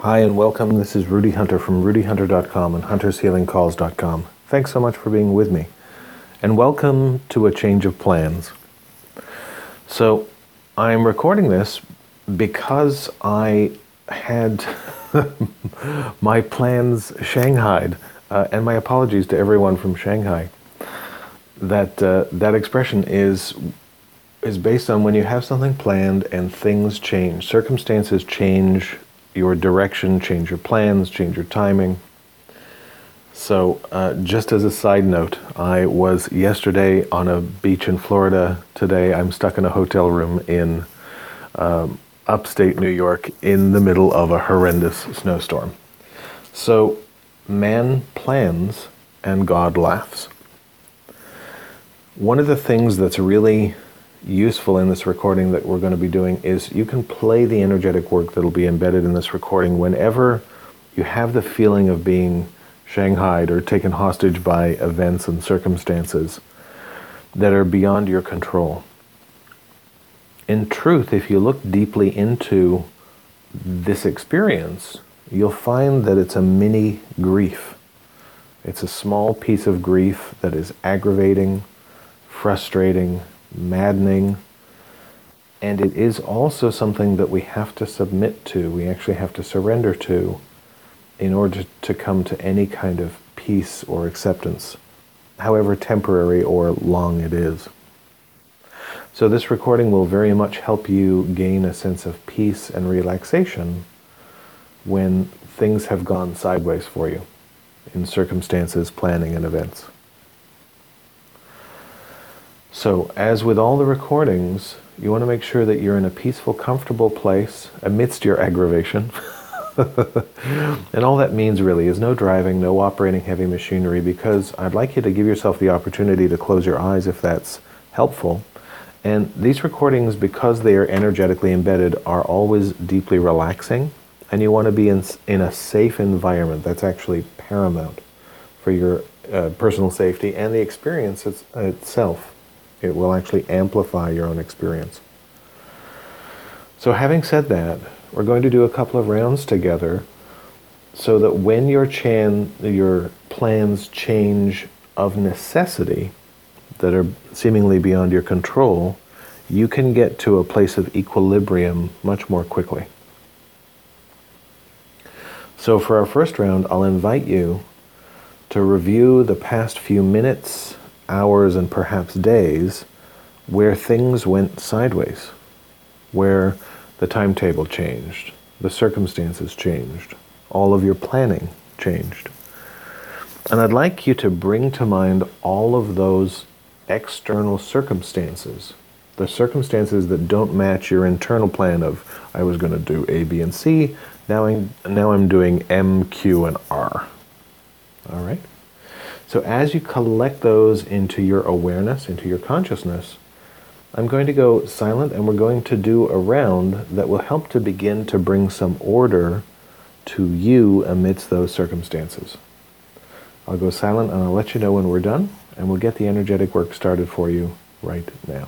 Hi and welcome. This is Rudy Hunter from rudyhunter.com and huntershealingcalls.com. Thanks so much for being with me. And welcome to a change of plans. So I'm recording this because I had my plans shanghaied, and my apologies to everyone from Shanghai. That expression is based on when you have something planned and things change, circumstances change your direction, change your plans, change your timing. So just as a side note, I was yesterday on a beach in Florida. Today I'm stuck in a hotel room in upstate New York in the middle of a horrendous snowstorm. So man plans and God laughs. One of the things that's really useful in this recording that we're going to be doing is you can play the energetic work that'll be embedded in this recording whenever you have the feeling of being shanghaied or taken hostage by events and circumstances that are beyond your control. In truth, if you look deeply into this experience, you'll find that it's a mini grief. It's a small piece of grief that is aggravating, frustrating, maddening, and it is also something that we have to submit to, we actually have to surrender to in order to come to any kind of peace or acceptance, however temporary or long it is. So this recording will very much help you gain a sense of peace and relaxation when things have gone sideways for you in circumstances, planning, and events. So, as with all the recordings, you want to make sure that you're in a peaceful, comfortable place amidst your aggravation. And all that means really is no driving, no operating heavy machinery, because I'd like you to give yourself the opportunity to close your eyes if that's helpful. And these recordings, because they are energetically embedded, are always deeply relaxing, and you want to be in a safe environment. That's actually paramount for your personal safety and the experience itself. It will actually amplify your own experience. So having said that, we're going to do a couple of rounds together so that when your plans change of necessity that are seemingly beyond your control, you can get to a place of equilibrium much more quickly. So for our first round, I'll invite you to review the past few minutes, hours, and perhaps days where things went sideways, where the timetable changed, the circumstances changed, all of your planning changed. And I'd like you to bring to mind all of those external circumstances, the circumstances that don't match your internal plan of, I was going to do A, B, and C, now I'm doing M, Q, and R. All right? So as you collect those into your awareness, into your consciousness, I'm going to go silent and we're going to do a round that will help to begin to bring some order to you amidst those circumstances. I'll go silent and I'll let you know when we're done, and we'll get the energetic work started for you right now.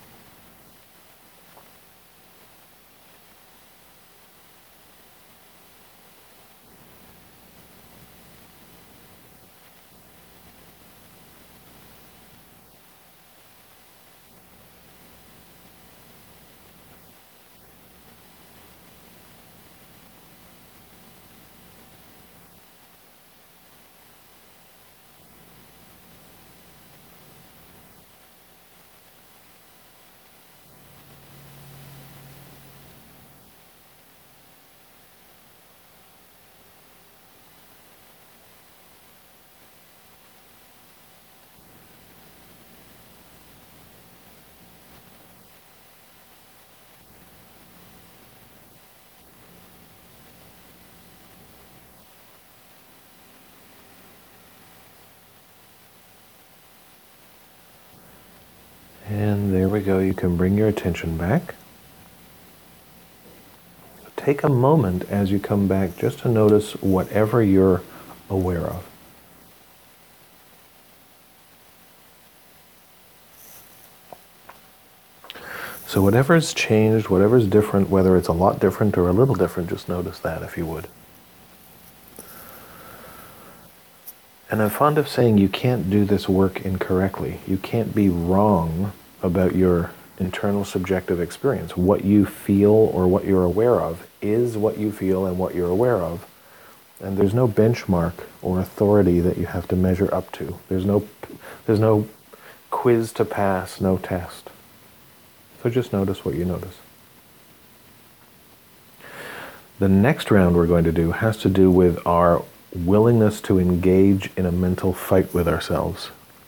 And there we go. You can bring your attention back. Take a moment as you come back just to notice whatever you're aware of. So whatever's changed, whatever's different, whether it's a lot different or a little different, just notice that if you would. And I'm fond of saying you can't do this work incorrectly. You can't be wrong about your internal subjective experience. What you feel or what you're aware of is what you feel and what you're aware of. And there's no benchmark or authority that you have to measure up to. There's no quiz to pass, no test. So just notice what you notice. The next round we're going to do has to do with our willingness to engage in a mental fight with ourselves.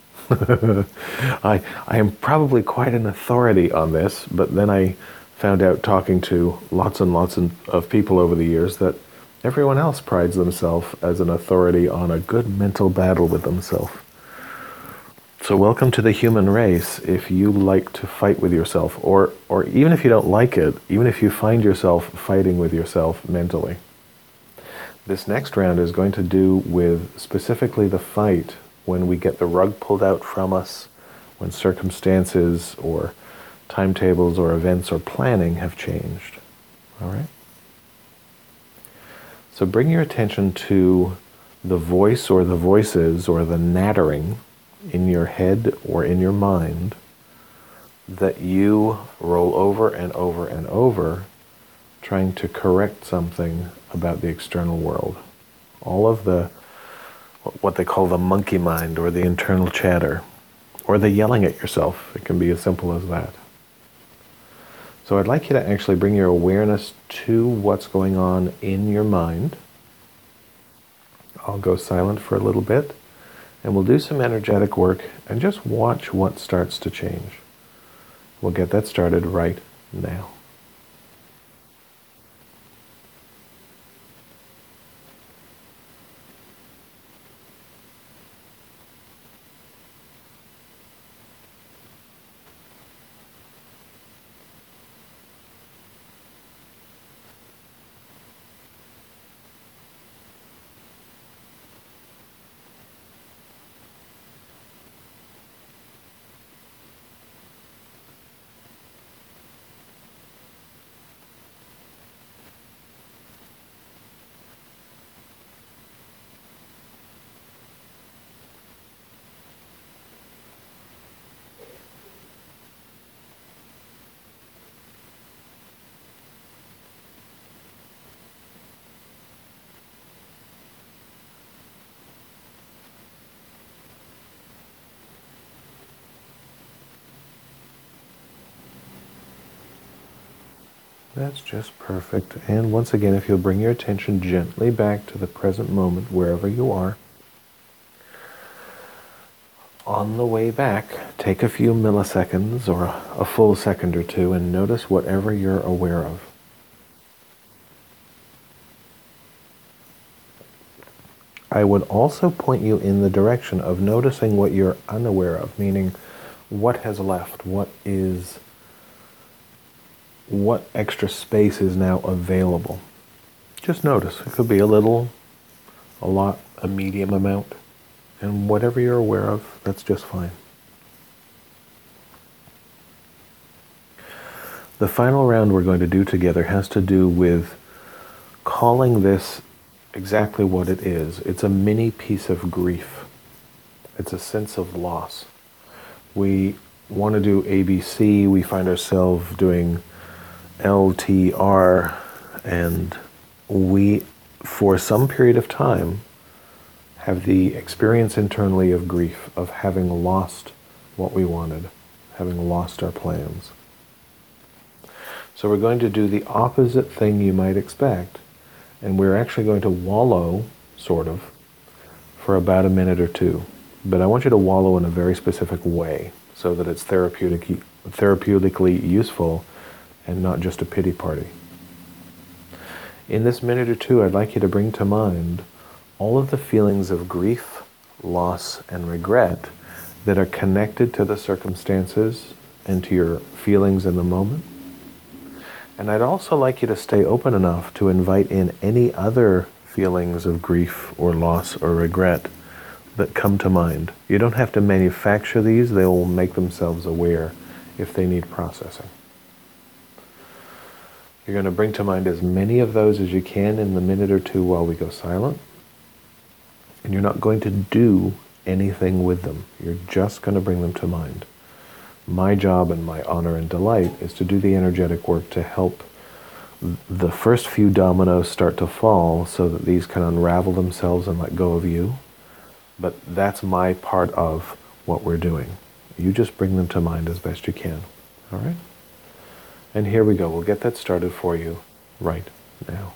I am probably quite an authority on this, but then I found out talking to lots and lots of people over the years that everyone else prides themselves as an authority on a good mental battle with themselves. So welcome to the human race if you like to fight with yourself, or even if you don't like it, even if you find yourself fighting with yourself mentally. This next round is going to do with specifically the fight when we get the rug pulled out from us, when circumstances or timetables or events or planning have changed. All right? So bring your attention to the voice or the voices or the nattering in your head or in your mind that you roll over and over and over, trying to correct something about the external world. All of the, what they call the monkey mind or the internal chatter, or the yelling at yourself. It can be as simple as that. So I'd like you to actually bring your awareness to what's going on in your mind. I'll go silent for a little bit, and we'll do some energetic work and just watch what starts to change. We'll get that started right now. That's just perfect. And once again, if you'll bring your attention gently back to the present moment, wherever you are. On the way back, take a few milliseconds or a full second or two and notice whatever you're aware of. I would also point you in the direction of noticing what you're unaware of, meaning what has left, what extra space is now available. Just notice. It could be a little, a lot, a medium amount. And whatever you're aware of, that's just fine. The final round we're going to do together has to do with calling this exactly what it is. It's a mini piece of grief. It's a sense of loss. We want to do ABC. We find ourselves doing LTR, and we, for some period of time, have the experience internally of grief, of having lost what we wanted, having lost our plans. So we're going to do the opposite thing you might expect, and we're actually going to wallow, sort of, for about a minute or two. But I want you to wallow in a very specific way, so that it's therapeutically useful and not just a pity party. In this minute or two, I'd like you to bring to mind all of the feelings of grief, loss, and regret that are connected to the circumstances and to your feelings in the moment. And I'd also like you to stay open enough to invite in any other feelings of grief or loss or regret that come to mind. You don't have to manufacture these. They will make themselves aware if they need processing. You're going to bring to mind as many of those as you can in the minute or two while we go silent. And you're not going to do anything with them. You're just going to bring them to mind. My job and my honor and delight is to do the energetic work to help the first few dominoes start to fall so that these can unravel themselves and let go of you. But that's my part of what we're doing. You just bring them to mind as best you can. All right? And here we go. We'll get that started for you right now.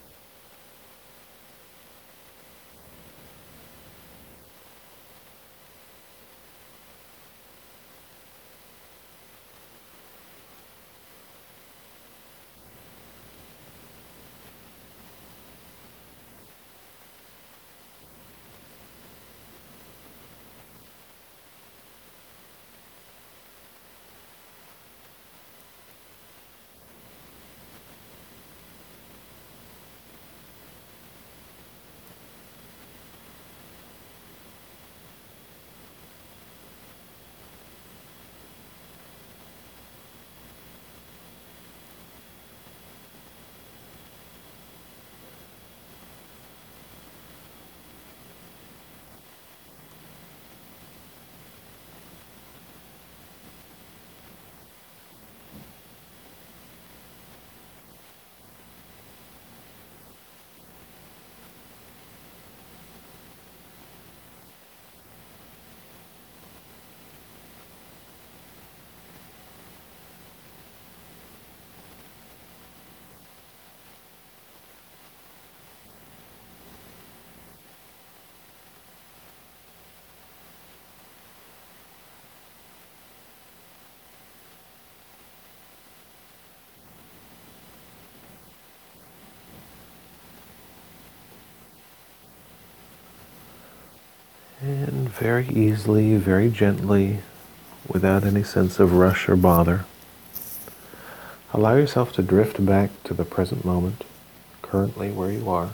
And very easily, very gently, without any sense of rush or bother, allow yourself to drift back to the present moment, currently where you are.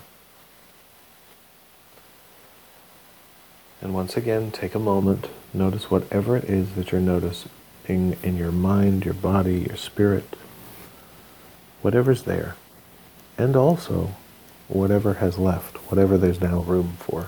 And once again, take a moment, notice whatever it is that you're noticing in your mind, your body, your spirit, whatever's there. And also, whatever has left, whatever there's now room for.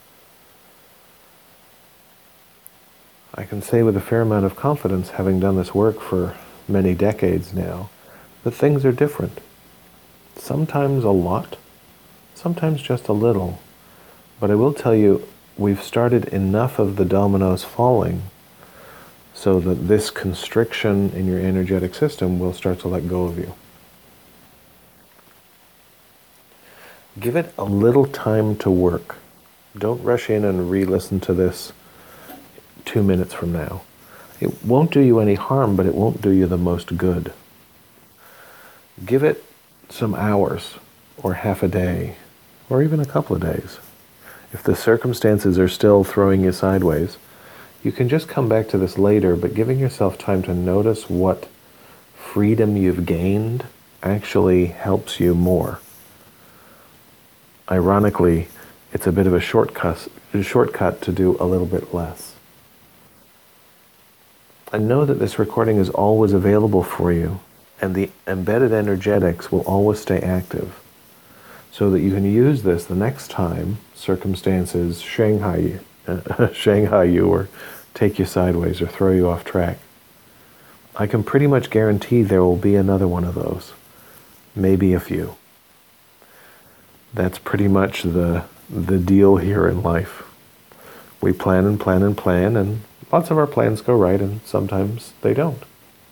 I can say with a fair amount of confidence, having done this work for many decades now, that things are different. Sometimes a lot, sometimes just a little. But I will tell you, we've started enough of the dominoes falling so that this constriction in your energetic system will start to let go of you. Give it a little time to work. Don't rush in and re-listen to this 2 minutes from now. It won't do you any harm, but it won't do you the most good. Give it some hours, or half a day, or even a couple of days. If the circumstances are still throwing you sideways, you can just come back to this later, but giving yourself time to notice what freedom you've gained actually helps you more. Ironically, it's a bit of a shortcut to do a little bit less. And know that this recording is always available for you, and the embedded energetics will always stay active, so that you can use this the next time circumstances Shanghai you or take you sideways or throw you off track. I can pretty much guarantee there will be another one of those, maybe a few. That's pretty much the deal here in life. We plan and plan and plan, and lots of our plans go right, and sometimes they don't.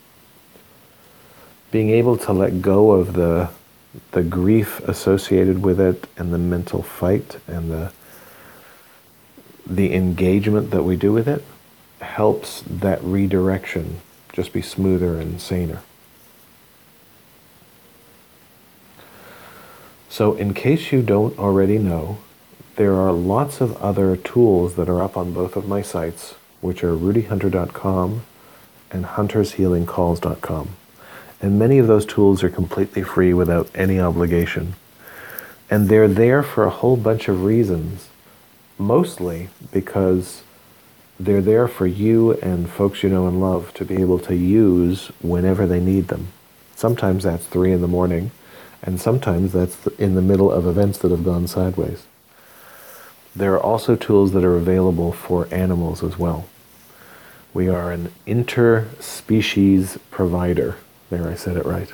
Being able to let go of the grief associated with it, and the mental fight, and the engagement that we do with it, helps that redirection just be smoother and saner. So in case you don't already know, there are lots of other tools that are up on both of my sites, which are rudyhunter.com and huntershealingcalls.com. And many of those tools are completely free without any obligation. And they're there for a whole bunch of reasons, mostly because they're there for you and folks you know and love to be able to use whenever they need them. Sometimes that's 3 in the morning, and sometimes that's in the middle of events that have gone sideways. there are also tools that are available for animals as well. We are an interspecies provider. There, I said it right.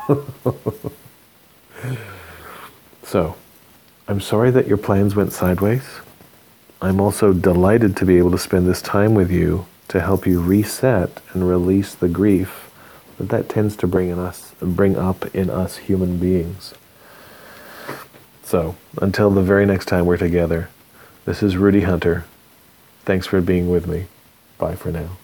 So, I'm sorry that your plans went sideways. I'm also delighted to be able to spend this time with you to help you reset and release the grief that tends to bring up in us human beings. So, until the very next time we're together, this is Rudy Hunter. Thanks for being with me. Bye for now.